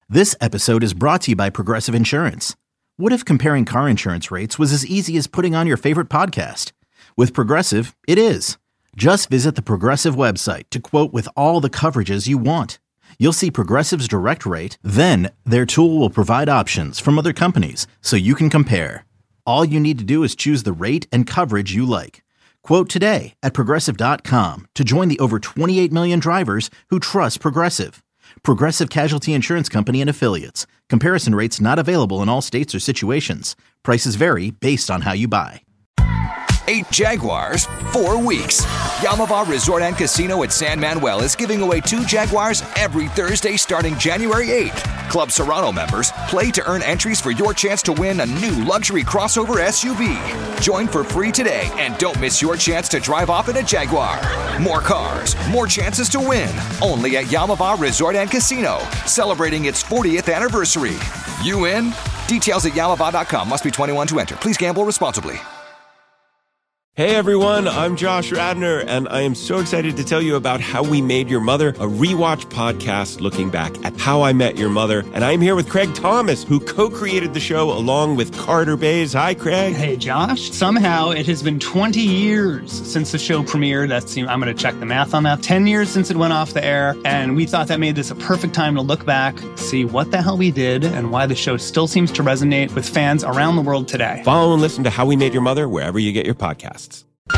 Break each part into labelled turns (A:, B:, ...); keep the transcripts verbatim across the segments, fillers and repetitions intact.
A: This episode is brought to you by Progressive Insurance. What if comparing car insurance rates was as easy as putting on your favorite podcast? With Progressive, it is. Just visit the Progressive website to quote with all the coverages you want. You'll see Progressive's direct rate, then their tool will provide options from other companies so you can compare. All you need to do is choose the rate and coverage you like. Quote today at progressive dot com to join the over twenty-eight million drivers who trust Progressive. Progressive Casualty Insurance Company and Affiliates. Comparison rates not available in all states or situations. Prices vary based on how you buy.
B: Eight Jaguars, four weeks. Yamava Resort and Casino at San Manuel is giving away two Jaguars every Thursday starting January eighth. Club Serrano members play to earn entries for your chance to win a new luxury crossover S U V. Join for free today and don't miss your chance to drive off in a Jaguar. More cars, more chances to win. Only at Yamava Resort and Casino, celebrating its fortieth anniversary. You in? Details at yamava dot com. Must be twenty-one to enter. Please gamble responsibly.
C: Hey everyone, I'm Josh Radner, and I am so excited to tell you about How We Made Your Mother, a rewatch podcast looking back at How I Met Your Mother. And I'm here with Craig Thomas, who co-created the show along with Carter Bays. Hi, Craig.
D: Hey, Josh. Somehow it has been twenty years since the show premiered. That's, I'm going to check the math on that. ten years since it went off the air, and we thought that made this a perfect time to look back, see what the hell we did, and why the show still seems to resonate with fans around the world today.
C: Follow and listen to How We Made Your Mother wherever you get your podcasts.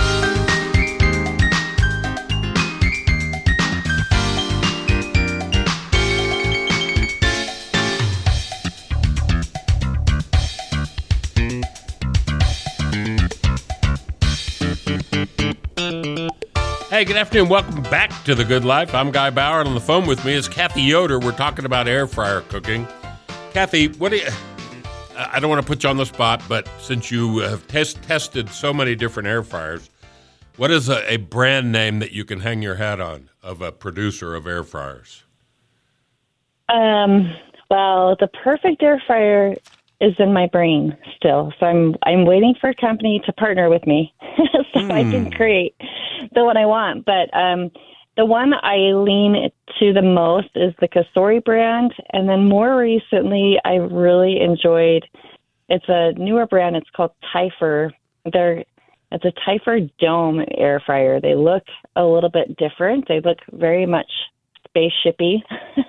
E: Hey, good afternoon. Welcome back to The Good Life. I'm Guy Bauer, and on the phone with me is Kathy Yoder. We're talking about air fryer cooking. Kathy, what do you... I don't want to put you on the spot, but since you have test, tested so many different air fryers, what is a, a brand name that you can hang your hat on of a producer of air fryers?
F: Um, well, the perfect air fryer is in my brain still. So I'm I'm waiting for a company to partner with me so mm. I can create the one I want. But um, the one I lean to the most is the Cosori brand. And then more recently, I really enjoyed, it's a newer brand. It's called Tyfer. They're, it's a Tyfer Dome air fryer. They look a little bit different. They look very much spaceshipy,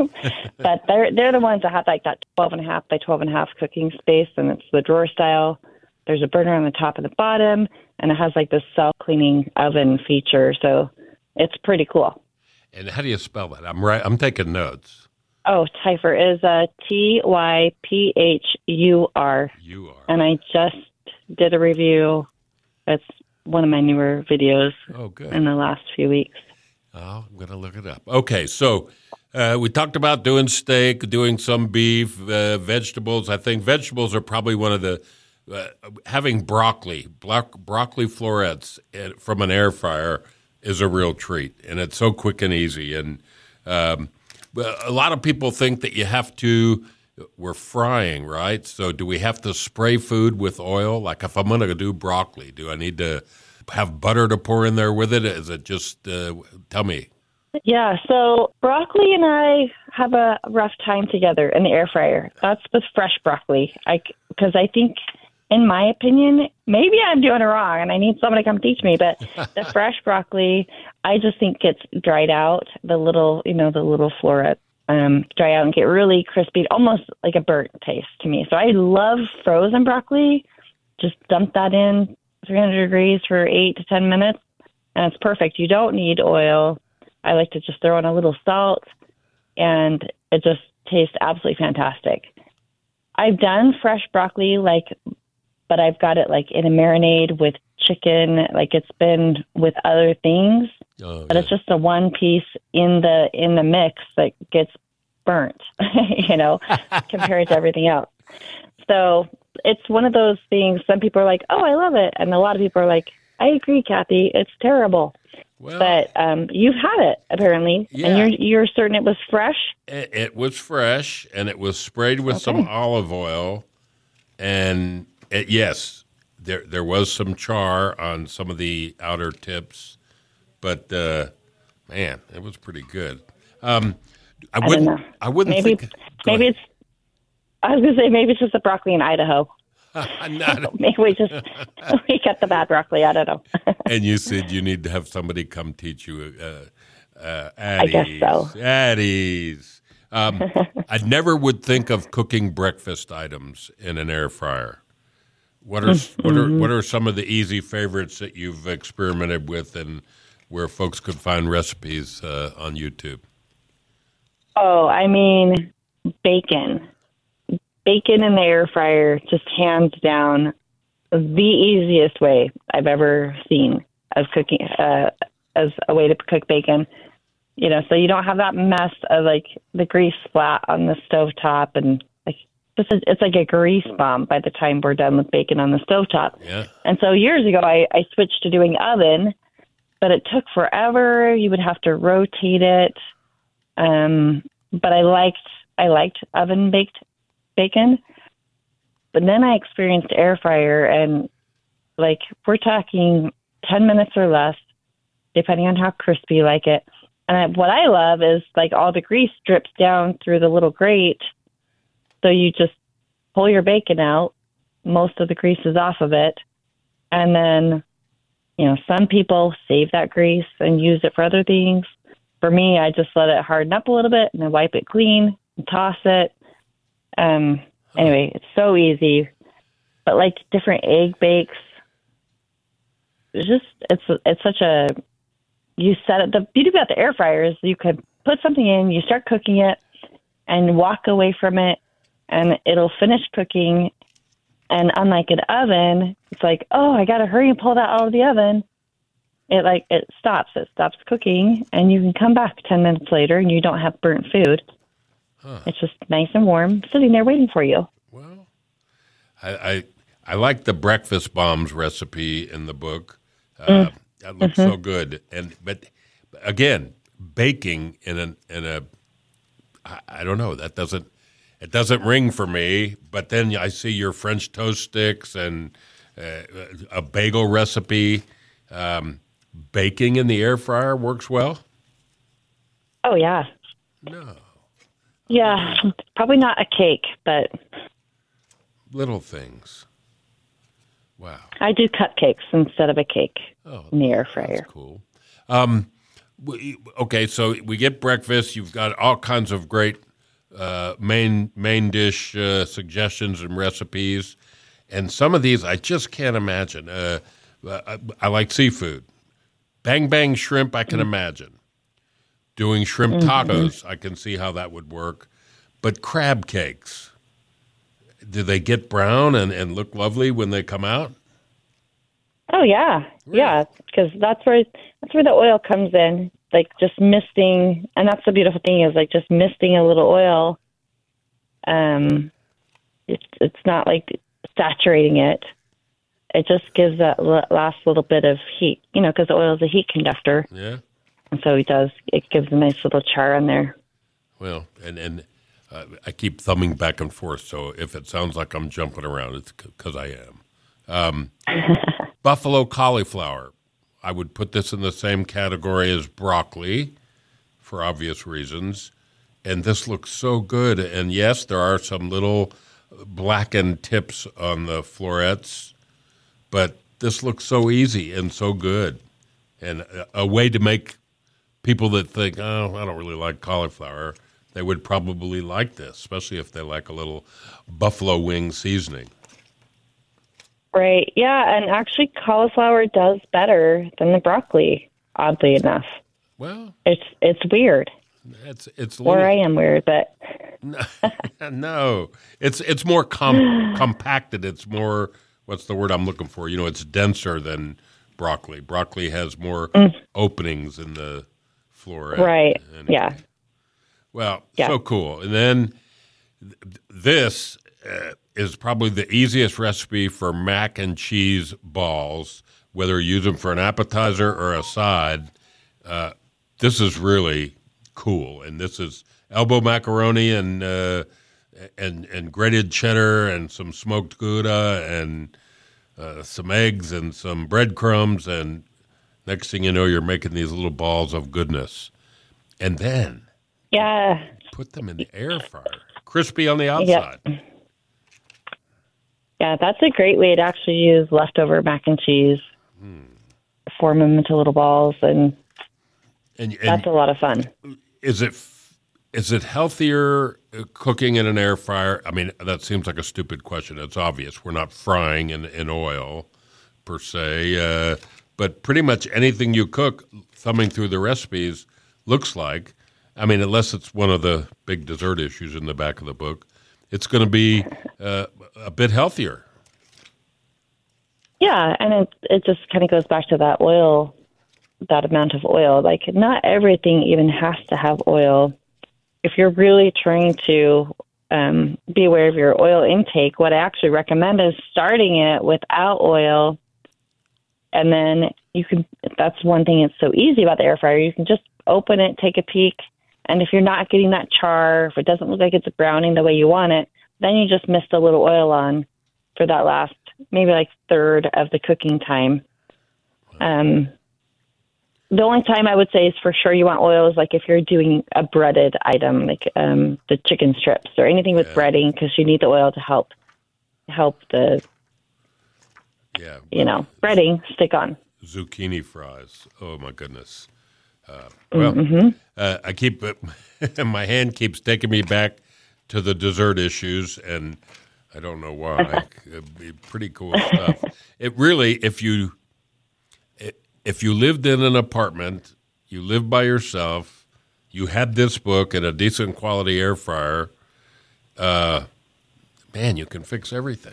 F: but they're, they're the ones that have like that twelve and a half by twelve and a half cooking space. And it's the drawer style. There's a burner on the top and the bottom, and it has like this self-cleaning oven feature. So it's pretty cool.
E: And how do you spell that? I'm right. I'm taking notes.
F: Oh, Typhur is a T Y P H U R.
E: You are.
F: And I just did a review. It's one of my newer videos.
E: Oh, good.
F: In the last few weeks.
E: Oh, I'm going to look it up. Okay, so uh, we talked about doing steak, doing some beef, uh, vegetables. I think vegetables are probably one of the uh, having broccoli, bro- broccoli florets from an air fryer is a real treat, and it's so quick and easy. And um, a lot of people think that you have to, we're frying, right? So do we have to spray food with oil? Like if I'm going to do broccoli, do I need to have butter to pour in there with it? Is it just, uh, tell me.
F: Yeah, so broccoli and I have a rough time together in the air fryer. That's with fresh broccoli, I because I think, in my opinion, maybe I'm doing it wrong and I need someone to come teach me, but the fresh broccoli, I just think gets dried out, the little, you know, the little floret um, dry out and get really crispy, almost like a burnt taste to me. So I love frozen broccoli. Just dump that in three hundred degrees for eight to ten minutes, and it's perfect. You don't need oil. I like to just throw in a little salt, and it just tastes absolutely fantastic. I've done fresh broccoli, like, but I've got it like in a marinade with chicken, like it's been with other things. Oh, but yeah. It's just the one piece in the in the mix that gets burnt, you know, compared to everything else. So it's one of those things. Some people are like, "Oh, I love it," and a lot of people are like, "I agree, Kathy, it's terrible." Well, but um, you've had it apparently, yeah. and you're you're certain it was fresh.
E: It, it was fresh, and it was sprayed with okay. some olive oil, and it, yes, there there was some char on some of the outer tips, but uh, man, it was pretty good. Um, I
F: I
E: wouldn't.
F: don't know.
E: I wouldn't
F: maybe
E: think.
F: maybe
E: ahead.
F: it's I was going to say maybe it's just the broccoli in Idaho. Maybe we just we got the bad broccoli. I don't know.
E: And you said you need to have somebody come teach you. Uh, uh, Addies,
F: I guess so.
E: Addies. Um, I never would think of cooking breakfast items in an air fryer. What are mm-hmm. what are what are some of the easy favorites that you've experimented with, and where folks could find recipes uh, on YouTube?
F: Oh, I mean, bacon. Bacon in the air fryer, just hands down, the easiest way I've ever seen of cooking, uh, as a way to cook bacon. You know, so you don't have that mess of like the grease splat on the stovetop, and like just a, it's like a grease bomb by the time we're done with bacon on the stovetop.
E: Yeah.
F: And so years ago, I, I switched to doing oven, but it took forever. You would have to rotate it. Um, but I liked I liked oven baked bacon, but then I experienced air fryer, and like we're talking ten minutes or less, depending on how crispy you like it. And I, what I love is like all the grease drips down through the little grate, so you just pull your bacon out, most of the grease is off of it, and then you know some people save that grease and use it for other things. For me, I just let it harden up a little bit and then wipe it clean and toss it. Um, anyway, it's so easy, but like different egg bakes, it's just, it's, it's such a, you set it, the beauty about the air fryer is you could put something in, you start cooking it and walk away from it and it'll finish cooking. And unlike an oven, it's like, oh, I got to hurry and pull that out of the oven. It like, it stops, it stops cooking and you can come back ten minutes later and you don't have burnt food. Huh. It's just nice and warm, sitting there waiting for you.
E: Well, I I, I like the breakfast bombs recipe in the book. Uh, mm. That looks mm-hmm. so good. And but again, baking in a in a I, I don't know, that doesn't it doesn't ring for me. But then I see your French toast sticks and uh, a bagel recipe. Um, baking in the air fryer works well.
F: Oh yeah.
E: No.
F: Yeah, probably not a cake, but
E: little things. Wow.
F: I do cupcakes instead of a cake
E: oh,
F: in the air fryer.
E: That's cool. Um, we, okay, so we get breakfast. You've got all kinds of great uh, main main dish uh, suggestions and recipes, and some of these I just can't imagine. Uh, I, I like seafood. Bang bang shrimp, I can mm. imagine. Doing shrimp tacos, mm-hmm. I can see how that would work. But crab cakes, do they get brown and, and look lovely when they come out?
F: Oh, yeah. Really? Yeah, because that's where that's where the oil comes in, like just misting. And that's the beautiful thing is like just misting a little oil. Um, It's, it's not like saturating it. It just gives that last little bit of heat, you know, because the oil is a heat conductor.
E: Yeah.
F: And so it does. It gives a nice little char on there.
E: Well, and and uh, I keep thumbing back and forth. So if it sounds like I'm jumping around, it's because I am. Um, buffalo cauliflower. I would put this in the same category as broccoli, for obvious reasons. And this looks so good. And yes, there are some little blackened tips on the florets, but this looks so easy and so good, and a, a way to make. People that think, oh, I don't really like cauliflower, they would probably like this, especially if they like a little buffalo wing seasoning.
F: Right. Yeah, and actually cauliflower does better than the broccoli, oddly enough.
E: Well,
F: it's it's weird.
E: It's it's little,
F: or I am weird, but
E: no, it's it's more com- compacted. It's more, what's the word I'm looking for? You know, it's denser than broccoli. Broccoli has more mm. openings in the floret.
F: Right.
E: Anyway.
F: Yeah.
E: Well,
F: yeah.
E: So cool. And then th- this uh, is probably the easiest recipe for mac and cheese balls, whether you use them for an appetizer or a side. Uh, this is really cool. And this is elbow macaroni and uh, and and grated cheddar and some smoked Gouda and uh, some eggs and some breadcrumbs, and next thing you know, you're making these little balls of goodness. And then
F: yeah,
E: put them in the air fryer, crispy on the outside.
F: Yep. Yeah, that's a great way to actually use leftover mac and cheese, hmm. form them into little balls, and, and, and that's a lot of fun.
E: Is it is it healthier cooking in an air fryer? I mean, that seems like a stupid question. It's obvious. We're not frying in, in oil, per se, uh, but pretty much anything you cook, thumbing through the recipes, looks like, I mean, unless it's one of the big dessert issues in the back of the book, it's going to be uh, a bit healthier.
F: Yeah, and it it just kind of goes back to that oil, that amount of oil. Like, not everything even has to have oil. If you're really trying to um, be aware of your oil intake, what I actually recommend is starting it without oil, and then you can, that's one thing that's so easy about the air fryer. You can just open it, take a peek, and if you're not getting that char, if it doesn't look like it's browning the way you want it, then you just missed a little oil on for that last, maybe like third of the cooking time. Um, the only time I would say is for sure you want oil is like if you're doing a breaded item, like um, the chicken strips or anything with yeah. breading, because you need the oil to help help the, yeah, you know, breading stick on.
E: Zucchini fries. Oh, my goodness. Uh, well, mm-hmm. uh, I keep uh, my hand keeps taking me back to the dessert issues, and I don't know why. It'd be pretty cool stuff. It really, if you if you lived in an apartment, you lived by yourself, you had this book and a decent quality air fryer, uh, man, you can fix everything.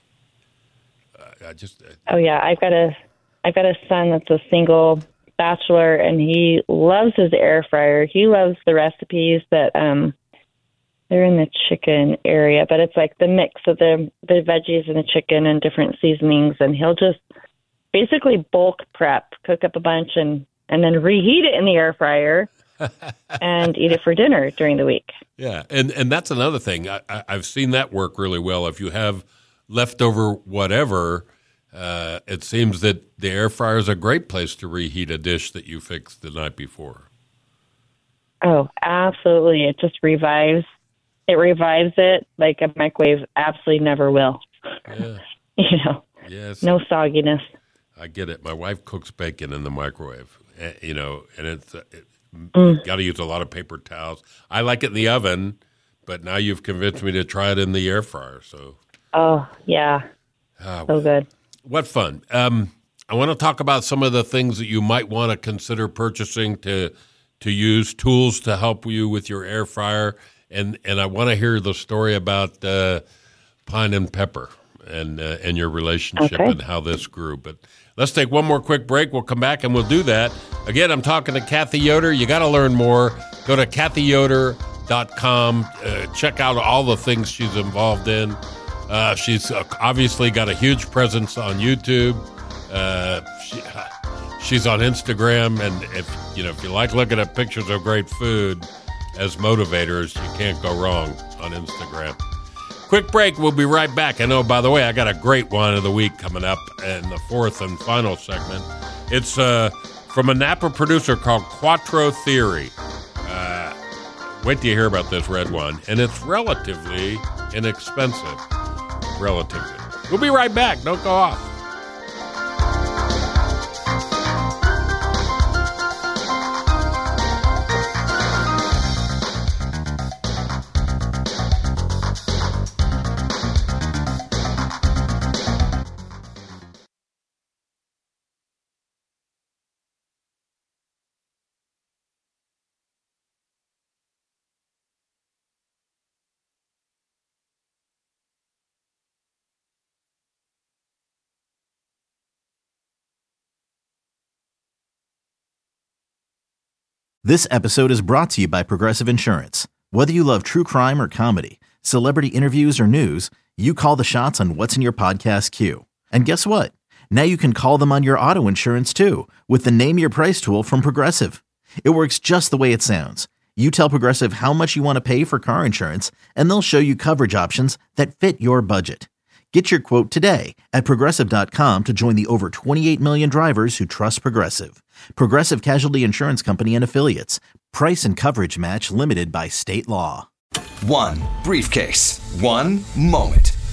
E: Uh, I just. I,
F: oh yeah, I've got a I've got a son that's a single bachelor, and he loves his air fryer. He loves the recipes that um they're in the chicken area, but it's like the mix of the the veggies and the chicken and different seasonings, and he'll just basically bulk prep, cook up a bunch, and and then reheat it in the air fryer and eat it for dinner during the week.
E: Yeah, and and that's another thing. I, I, I've seen that work really well. If you have leftover whatever, Uh, it seems that the air fryer is a great place to reheat a dish that you fixed the night before.
F: Oh, absolutely. It just revives. It revives it like a microwave absolutely never will.
E: Yeah.
F: You know,
E: yes.
F: No sogginess.
E: I get it. My wife cooks bacon in the microwave, you know, and it's it, mm. got to use a lot of paper towels. I like it in the oven, but now you've convinced me to try it in the air fryer. So.
F: Oh, yeah.
E: Uh,
F: so good.
E: What fun. Um, I want to talk about some of the things that you might want to consider purchasing to to use, tools to help you with your air fryer. And, and I want to hear the story about uh, Pine and Pepper and, uh, and your relationship okay. and how this grew. But let's take one more quick break. We'll come back and we'll do that. Again, I'm talking to Kathy Yoder. You got to learn more. Go to Kathy Yoder dot com. Uh, check out all the things she's involved in. Uh, she's obviously got a huge presence on YouTube. Uh, she, she's on Instagram, and if you know if you like looking at pictures of great food as motivators, you can't go wrong on Instagram. Quick break. We'll be right back. I know, by the way, I got a great one of the week coming up in the fourth and final segment. It's uh, from a Napa producer called Quattro Theory. Uh, wait till you hear about this red one, and it's relatively inexpensive. Relatively. We'll be right back. Don't go off.
A: This episode is brought to you by Progressive Insurance. Whether you love true crime or comedy, celebrity interviews or news, you call the shots on what's in your podcast queue. And guess what? Now you can call them on your auto insurance too with the Name Your Price tool from Progressive. It works just the way it sounds. You tell Progressive how much you want to pay for car insurance, and they'll show you coverage options that fit your budget. Get your quote today at Progressive dot com to join the over twenty-eight million drivers who trust Progressive. Progressive Casualty Insurance Company and Affiliates. Price and coverage match limited by state law.
B: One briefcase. One moment.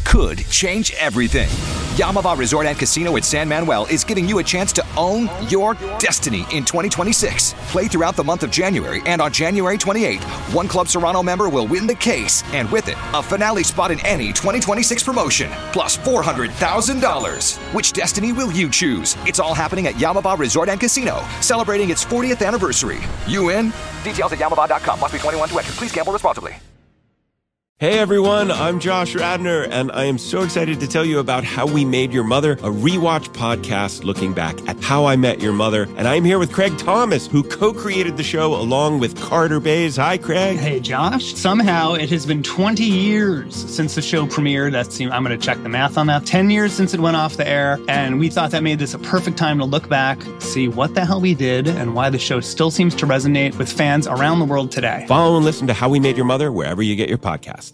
B: could change everything. Yamava Resort and Casino at San Manuel is giving you a chance to own your destiny in twenty twenty-six. Play throughout the month of January, and on January twenty-eighth, one Club Serrano member will win the case, and with it, a finale spot in any twenty twenty-six promotion, plus four hundred thousand dollars. Which destiny will you choose? It's all happening at Yamava Resort and Casino, celebrating its fortieth anniversary. You in? Details at yamava dot com. Must be twenty-one to enter. Please gamble responsibly.
C: Hey everyone, I'm Josh Radner, and I am so excited to tell you about How We Made Your Mother, a rewatch podcast looking back at How I Met Your Mother. And I'm here with Craig Thomas, who co-created the show along with Carter Bays. Hi, Craig.
D: Hey, Josh. Somehow it has been twenty years since the show premiered. That's, I'm going to check the math on that. ten years since it went off the air, and we thought that made this a perfect time to look back, see what the hell we did, and why the show still seems to resonate with fans around the world today.
C: Follow and listen to How We Made Your Mother wherever you get your podcasts.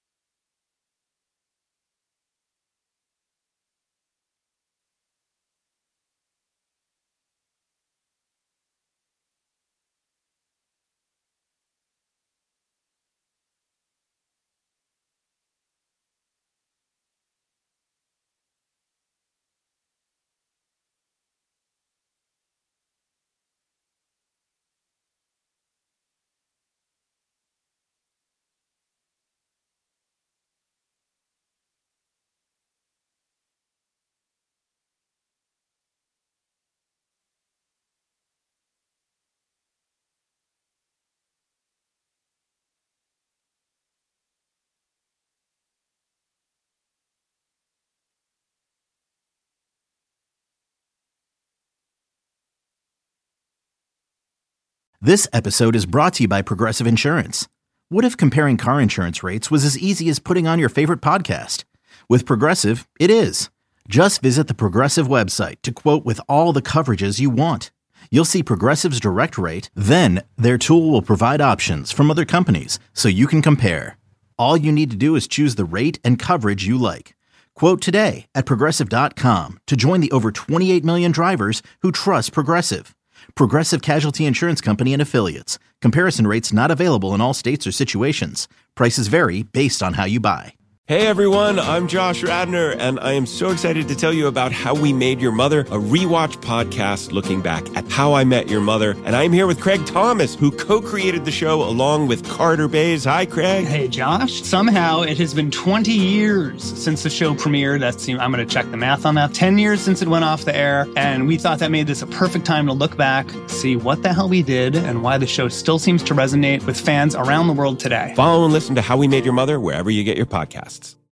A: This episode is brought to you by Progressive Insurance. What if comparing car insurance rates was as easy as putting on your favorite podcast? With Progressive, it is. Just visit the Progressive website to quote with all the coverages you want. You'll see Progressive's direct rate, then their tool will provide options from other companies so you can compare. All you need to do is choose the rate and coverage you like. Quote today at progressive dot com to join the over twenty-eight million drivers who trust Progressive. Progressive Casualty Insurance Company and Affiliates. Comparison rates not available in all states or situations. Prices vary based on how you buy.
C: Hey everyone, I'm Josh Radner, and I am so excited to tell you about How We Made Your Mother, a rewatch podcast looking back at How I Met Your Mother. And I'm here with Craig Thomas, who co-created the show along with Carter Bays. Hi, Craig.
D: Hey, Josh. Somehow it has been twenty years since the show premiered. That's, I'm going to check the math on that. ten years since it went off the air, and we thought that made this a perfect time to look back, see what the hell we did, and why the show still seems to resonate with fans around the world today.
C: Follow and listen to How We Made Your Mother wherever you get your podcasts.